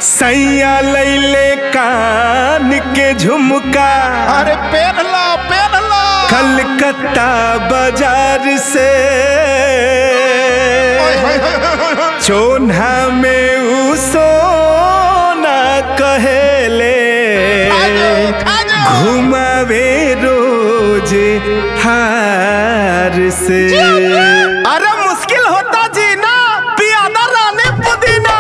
सैया लैले कान के झुमका, अरे पहनला कलकत्ता बाजार से चोन्हा में उ सोना कहेले घुमावे रोज हार से। अरे मुश्किल होता जीना पियादा राने पुदीना।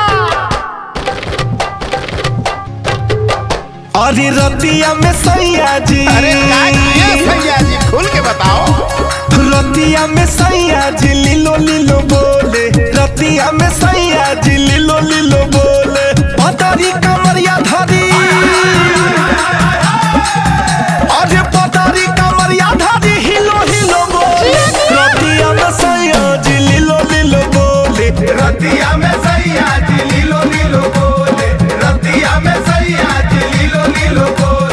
अरे रतिया में सैया जी, अरे सैया जी खुल के बताओ। रतिया में सैया जी लीलो लीलो बोले, रतिया में सैया जी लीलो लीलो बोले। पतारी कमरिया धरी, अरे पतारी कमरिया धरी हिलो हिलो बोले। रतिया में सैया जी लीलो लीलो बोले, रतिया में सैया जी लीलो लीलो बोले, रतिया में सैया जी लीलो लीलो बोले।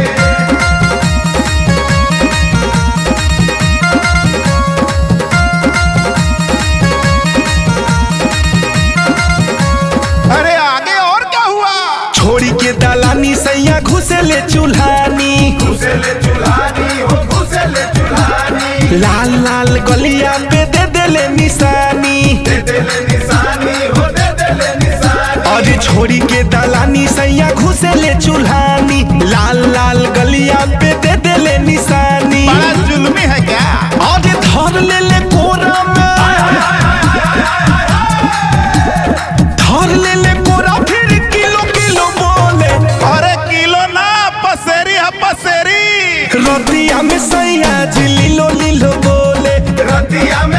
अरे आगे और क्या हुआ? छोड़ी के दलानी सैया घुसेले चूल्हानी, घुसेले चुल्हानी हो घुसेले चुल्हानी, लाल लाल गलिया पे दे देले निशानी। दे देले निशानी हो दे देले निशानी। और छोड़ी के दलानी सैया घुसेले चूल्हानी, लाल लाल गलिया पे दे देले निशानी। बड़ा जुल्मी है क्या? और धर ले ले कोरा में, धर ले ले कोरा फिर किलो किलो बोले। अरे किलो ना पसेरी है पसेरी। रतिया में सैया जी लीलो लीलो बोले, रतिया